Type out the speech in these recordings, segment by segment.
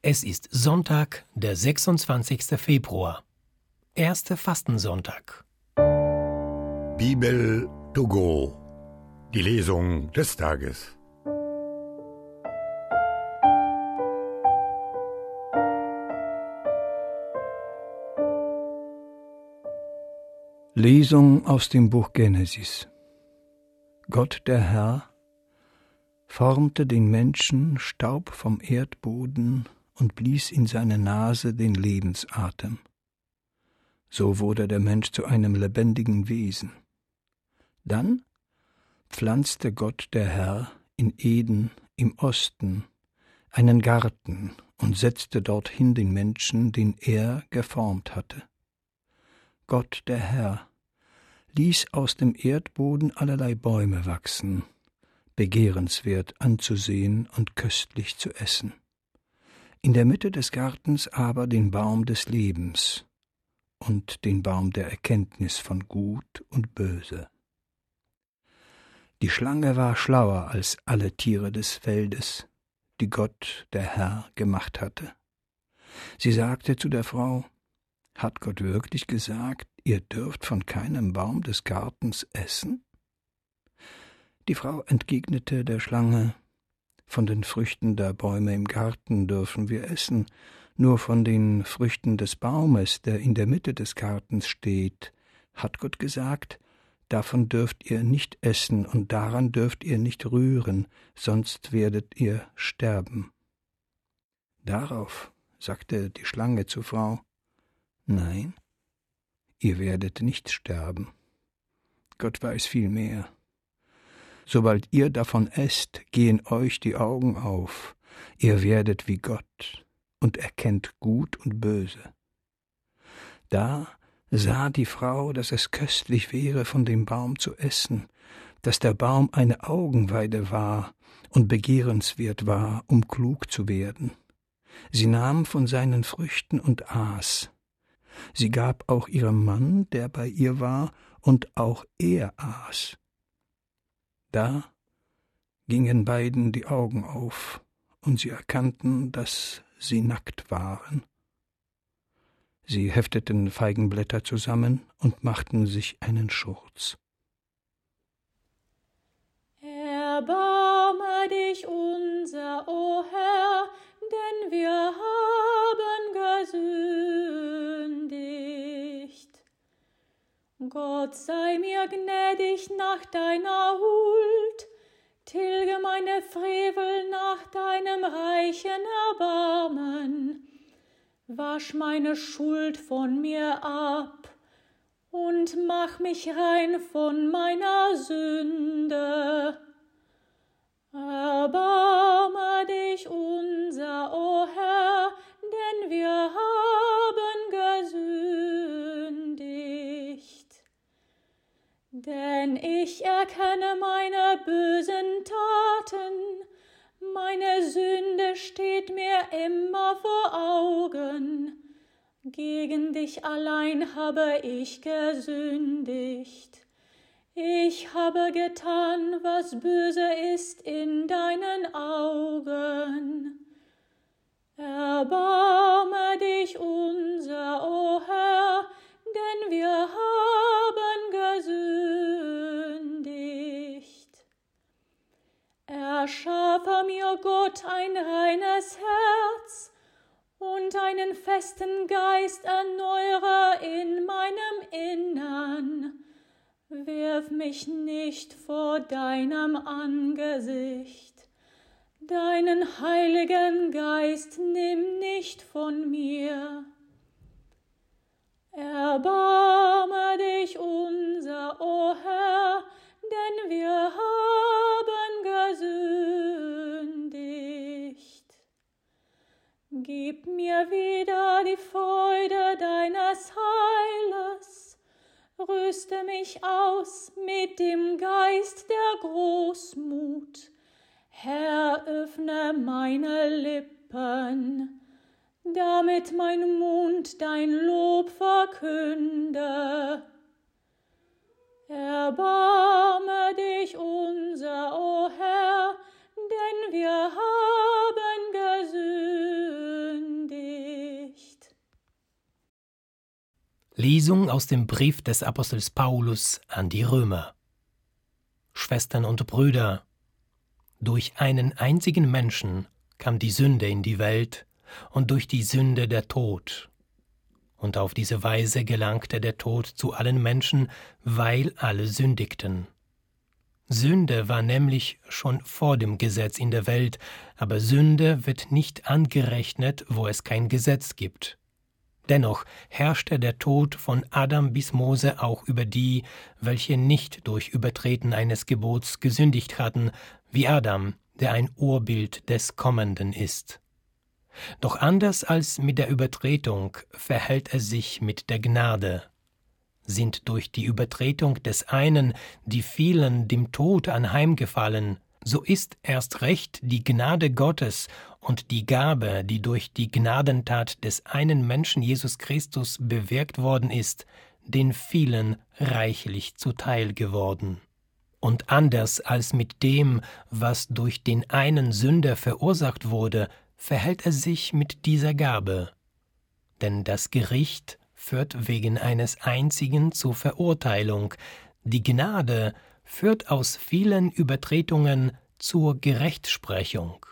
Es ist Sonntag, der 26. Februar. Erster Fastensonntag. Bibel to go. Die Lesung des Tages. Lesung aus dem Buch Genesis. Gott, der Herr, formte den Menschen Staub vom Erdboden und blies in seine Nase den Lebensatem. So wurde der Mensch zu einem lebendigen Wesen. Dann pflanzte Gott, der Herr, in Eden im Osten einen Garten und setzte dorthin den Menschen, den er geformt hatte. Gott, der Herr, ließ aus dem Erdboden allerlei Bäume wachsen, begehrenswert anzusehen und köstlich zu essen. In der Mitte des Gartens aber den Baum des Lebens und den Baum der Erkenntnis von Gut und Böse. Die Schlange war schlauer als alle Tiere des Feldes, die Gott, der Herr, gemacht hatte. Sie sagte zu der Frau: Hat Gott wirklich gesagt, ihr dürft von keinem Baum des Gartens essen? Die Frau entgegnete der Schlange: Von den Früchten der Bäume im Garten dürfen wir essen, nur von den Früchten des Baumes, der in der Mitte des Gartens steht, hat Gott gesagt, davon dürft ihr nicht essen und daran dürft ihr nicht rühren, sonst werdet ihr sterben. Darauf sagte die Schlange zur Frau: Nein, ihr werdet nicht sterben. Gott weiß viel mehr. Sobald ihr davon esst, gehen euch die Augen auf, ihr werdet wie Gott und erkennt Gut und Böse. Da sah die Frau, dass es köstlich wäre, von dem Baum zu essen, dass der Baum eine Augenweide war und begehrenswert war, um klug zu werden. Sie nahm von seinen Früchten und aß. Sie gab auch ihrem Mann, der bei ihr war, und auch er aß. Da gingen beiden die Augen auf, und sie erkannten, dass sie nackt waren. Sie hefteten Feigenblätter zusammen und machten sich einen Schurz. Erbarme dich unser, o Herr, denn wir haben gesündigt. Gott sei mir gnädig nach deiner Huld, tilge meine Frevel nach deinem reichen Erbarmen. Wasch meine Schuld von mir ab und mach mich rein von meiner Sünde. Erbarme dich unser, o Herr, denn wir haben gesündigt. Denn ich erkenne meine bösen Taten, meine Sünde steht mir immer vor Augen. Gegen dich allein habe ich gesündigt. Ich habe getan, was böse ist in deinen Augen. Erbarme dich unser, o Herr, denn wir haben gesündigt. Erschaffe mir, Gott, ein reines Herz und einen festen Geist erneuere in meinem Innern. Wirf mich nicht vor deinem Angesicht. Deinen Heiligen Geist nimm nicht von mir. Erbarme dich unser, o Herr, denn wir haben gesündigt. Gib mir wieder die Freude deines Heiles, rüste mich aus mit dem Geist der Großmut. Herr, öffne meine Lippen, damit mein Mund dein Lob verkünde. Erbarme dich unser, o Herr, denn wir haben gesündigt. Lesung aus dem Brief des Apostels Paulus an die Römer. Schwestern und Brüder, durch einen einzigen Menschen kam die Sünde in die Welt und durch die Sünde der Tod. Und auf diese Weise gelangte der Tod zu allen Menschen, weil alle sündigten. Sünde war nämlich schon vor dem Gesetz in der Welt, aber Sünde wird nicht angerechnet, wo es kein Gesetz gibt. Dennoch herrschte der Tod von Adam bis Mose auch über die, welche nicht durch Übertreten eines Gebots gesündigt hatten, wie Adam, der ein Urbild des Kommenden ist. Doch anders als mit der Übertretung verhält es sich mit der Gnade. Sind durch die Übertretung des einen die vielen dem Tod anheimgefallen, so ist erst recht die Gnade Gottes und die Gabe, die durch die Gnadentat des einen Menschen Jesus Christus bewirkt worden ist, den vielen reichlich zuteil geworden. Und anders als mit dem, was durch den einen Sünder verursacht wurde, verhält es sich mit dieser Gabe. Denn das Gericht führt wegen eines einzigen zur Verurteilung, die Gnade führt aus vielen Übertretungen zur Gerechtsprechung.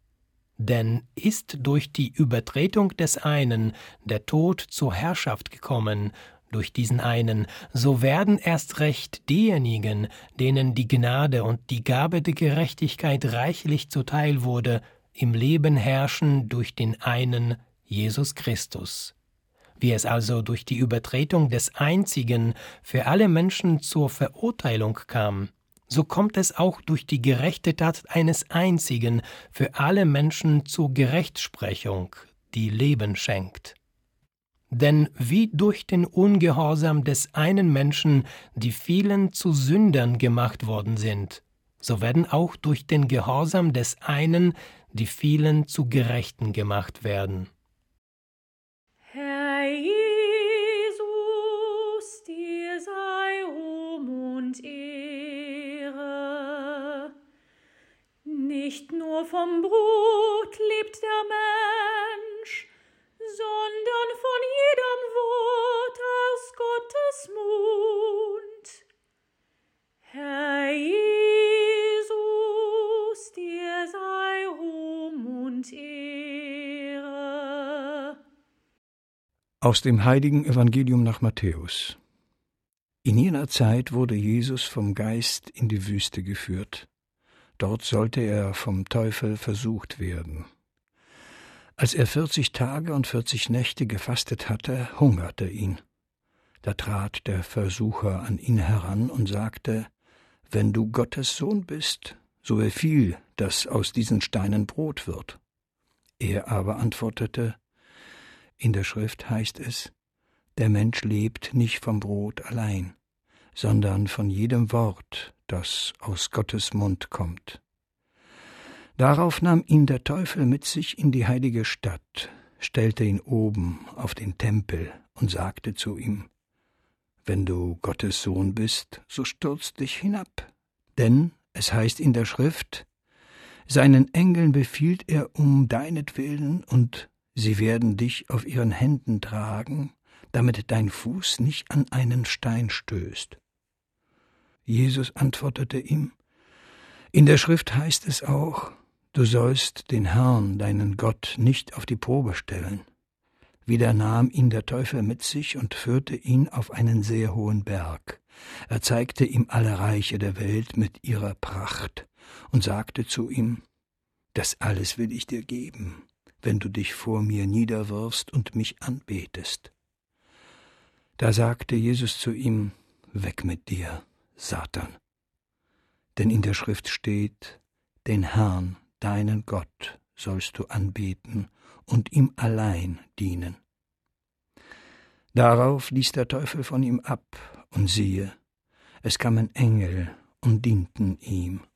Denn ist durch die Übertretung des einen der Tod zur Herrschaft gekommen, durch diesen einen, so werden erst recht diejenigen, denen die Gnade und die Gabe der Gerechtigkeit reichlich zuteil wurde, im Leben herrschen durch den einen, Jesus Christus. Wie es also durch die Übertretung des Einzigen für alle Menschen zur Verurteilung kam, so kommt es auch durch die gerechte Tat eines Einzigen für alle Menschen zur Gerechtsprechung, die Leben schenkt. Denn wie durch den Ungehorsam des einen Menschen die vielen zu Sündern gemacht worden sind, so werden auch durch den Gehorsam des einen die vielen zu Gerechten gemacht werden. Herr Jesus, dir sei Ruhm und Ehre. Nicht nur vom Brot lebt der Mensch, sondern von jedem Wort aus Gottes Mund. Herr Jesus, dir sei Ruhm und Ehre. Aus dem heiligen Evangelium nach Matthäus. In jener Zeit wurde Jesus vom Geist in die Wüste geführt. Dort sollte er vom Teufel versucht werden. Als er 40 Tage und 40 Nächte gefastet hatte, hungerte ihn. Da trat der Versucher an ihn heran und sagte: Wenn du Gottes Sohn bist, so befiehl, dass aus diesen Steinen Brot wird. Er aber antwortete: In der Schrift heißt es: Der Mensch lebt nicht vom Brot allein, sondern von jedem Wort, das aus Gottes Mund kommt. Darauf nahm ihn der Teufel mit sich in die heilige Stadt, stellte ihn oben auf den Tempel und sagte zu ihm: Wenn du Gottes Sohn bist, so stürz dich hinab. Denn es heißt in der Schrift: Seinen Engeln befiehlt er um deinetwillen, und sie werden dich auf ihren Händen tragen, damit dein Fuß nicht an einen Stein stößt. Jesus antwortete ihm: In der Schrift heißt es auch: Du sollst den Herrn, deinen Gott, nicht auf die Probe stellen. Wieder nahm ihn der Teufel mit sich und führte ihn auf einen sehr hohen Berg. Er zeigte ihm alle Reiche der Welt mit ihrer Pracht und sagte zu ihm: Das alles will ich dir geben, wenn du dich vor mir niederwirfst und mich anbetest. Da sagte Jesus zu ihm: Weg mit dir, Satan. Denn in der Schrift steht: Den Herrn, deinen Gott, sollst du anbeten und ihm allein dienen. Darauf ließ der Teufel von ihm ab, und siehe, es kamen Engel und dienten ihm.